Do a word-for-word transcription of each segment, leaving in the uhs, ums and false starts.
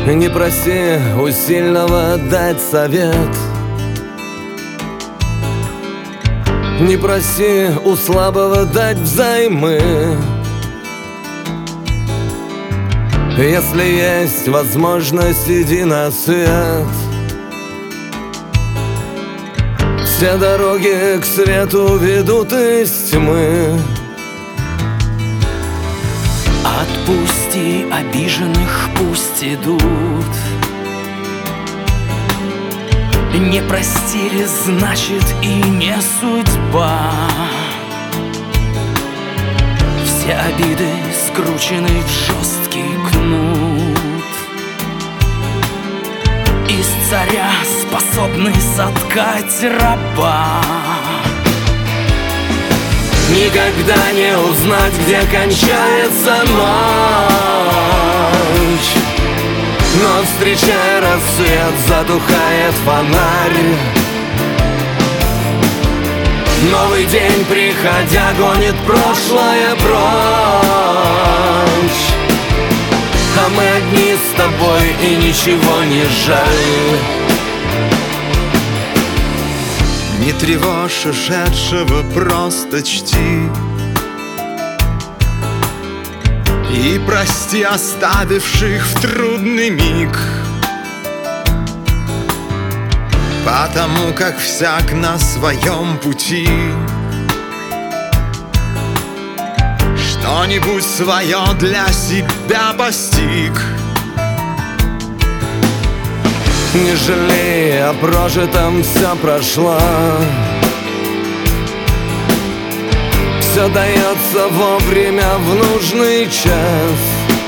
Не проси у сильного дать совет, не проси у слабого дать взаймы. Если есть возможность, иди на свет. Все дороги к свету ведут из тьмы. Отпусти обиженных, пусть идут. Не простили, значит, и не судьба. Все обиды скручены в жесткий кнут. Из царя способны соткать раба. Никогда не узнать, где кончается ночь, но, встречая рассвет, затухает фонарь. Новый день, приходя, гонит прошлое прочь, а мы одни с тобой, и ничего не жаль. Не тревожь ушедшего, просто чти и прости оставивших в трудный миг, потому как всяк на своем пути что-нибудь свое для себя постиг. Не жалей о прожитом, все прошло. Все дается вовремя, в нужный час.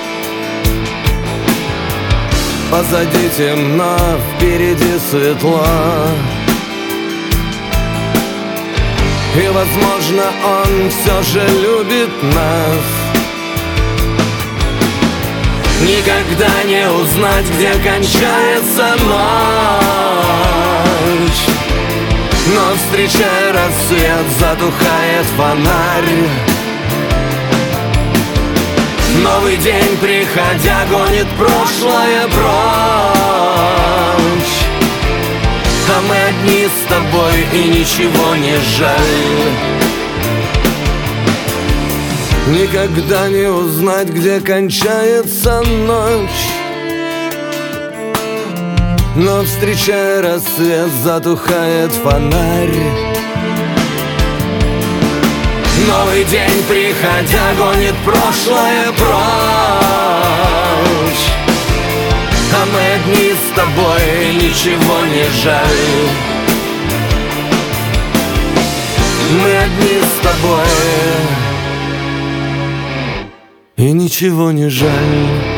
Позади темно, впереди светло. И, возможно, он все же любит нас. Никогда не узнать, где кончается ночь, но, встречая рассвет, затухает фонарь. Новый день, приходя, гонит прошлое прочь, а мы одни с тобой, и ничего не жаль. Никогда не узнать, где кончается ночь, но, встречая рассвет, затухает фонарь. Новый день, приходя, гонит прошлое прочь, а мы одни с тобой, и ничего не жаль. Мы одни с тобой, и ничего не жаль.